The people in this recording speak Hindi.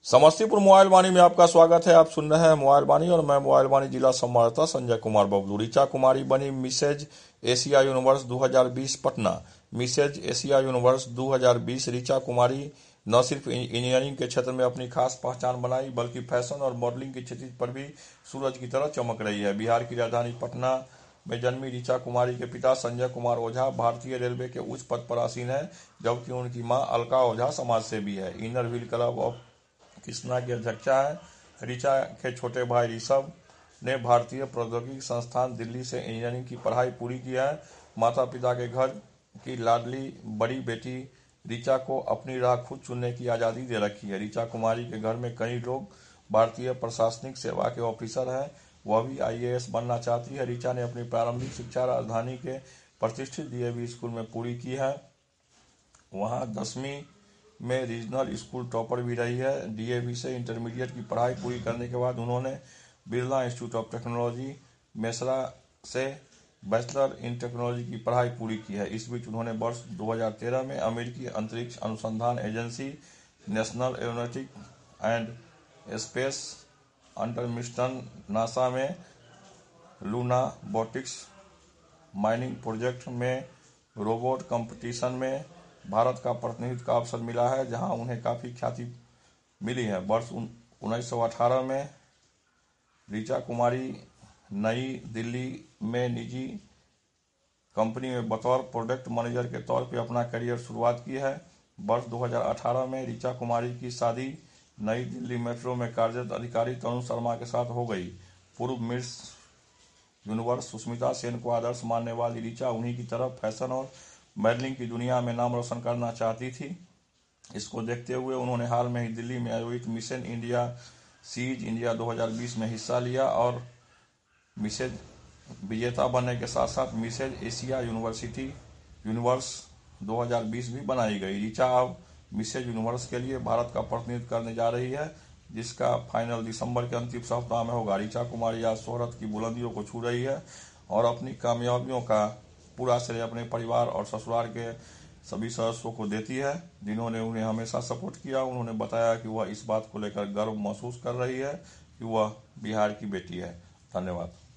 समस्तीपुर मोबाइल वाणी में आपका स्वागत है। आप सुन रहे हैं मोबाइल वाणी और मैं मोबाइल वाणी जिला संवाददाता संजय कुमार बबलू। ऋचा कुमारी बनी Mrs Asia Universe 2020 Patna. Mrs Asia Universe 2020 Richa Kumari न सिर्फ इंजीनियरिंग के क्षेत्र में अपनी खास पहचान बनाई, बल्कि फैशन और मॉडलिंग की क्षितिज पर भी सूरज की तरह चमक रही है। बिहार की राजधानी पटना में जन्मी ऋचा कुमारी के पिता संजय कुमार ओझा भारतीय रेलवे के उच्च पद पर आसीन है, जबकि उनकी मां अलका ओझा समाज सेवी है। Inner wheel club of Krishna की अध्यक्षा है। ऋचा के छोटे भाई ऋषभ ने भारतीय प्रौद्योगिकी संस्थान दिल्ली से इंजीनियरिंग की पढ़ाई पूरी की है। माता पिता के घर की लाडली बड़ी बेटी ऋचा को अपनी राह खुद चुनने की आज़ादी दे रखी है। ऋचा कुमारी के घर में कई लोग भारतीय प्रशासनिक सेवा के ऑफिसर हैं, वह भी IAS बनना चाहती है। ऋचा ने अपनी प्रारंभिक शिक्षा राजधानी के प्रतिष्ठित DAV स्कूल में पूरी की है। वहाँ 10वीं में रीजनल स्कूल टॉपर भी रही है। DAV से इंटरमीडिएट की पढ़ाई पूरी करने के बाद उन्होंने Birla institute of technology Mesra से बैचलर इन टेक्नोलॉजी की पढ़ाई पूरी की है। इस बीच उन्होंने वर्ष 2013 में अमेरिकी अंतरिक्ष अनुसंधान agency national aeronautic and space administration NASA में लूना बोटिक्स माइनिंग प्रोजेक्ट में रोबोट कंपटीशन में भारत का प्रतिनिधित्व का अवसर मिला है, जहां उन्हें काफ़ी ख्याति मिली है। वर्ष 1918 में ऋचा कुमारी नई दिल्ली में निजी कंपनी में बतौर प्रोडक्ट मैनेजर के तौर पर अपना करियर शुरुआत की है। वर्ष 2018 में ऋचा कुमारी की शादी नई दिल्ली मेट्रो में कार्यरत अधिकारी तरुण शर्मा के साथ हो गई। पूर्व मिस यूनिवर्स सुष्मिता सेन को आदर्श मानने वाली ऋचा उन्हीं की तरफ फैशन और मॉडलिंग की दुनिया में नाम रोशन करना चाहती थी। इसको देखते हुए उन्होंने हाल में ही दिल्ली में आयोजित मिशन इंडिया सीज इंडिया 2020 में हिस्सा लिया और मिसेज विजेता बनने के साथ साथ मिसेज एशिया यूनिवर्स 2020 भी बनाई गई। ऋचा अब मिसेज यूनिवर्स के लिए भारत का प्रतिनिधित्व करने जा रही है, जिसका फाइनल दिसंबर के अंतिम सप्ताह में होगा। ऋचा कुमारी आज शोहरत की बुलंदियों को छू रही है और अपनी कामयाबियों का पूरा श्रेय अपने परिवार और ससुराल के सभी सदस्यों को देती है, जिन्होंने उन्हें हमेशा सपोर्ट किया। उन्होंने बताया कि वह इस बात को लेकर गर्व महसूस कर रही है कि वह बिहार की बेटी है। धन्यवाद।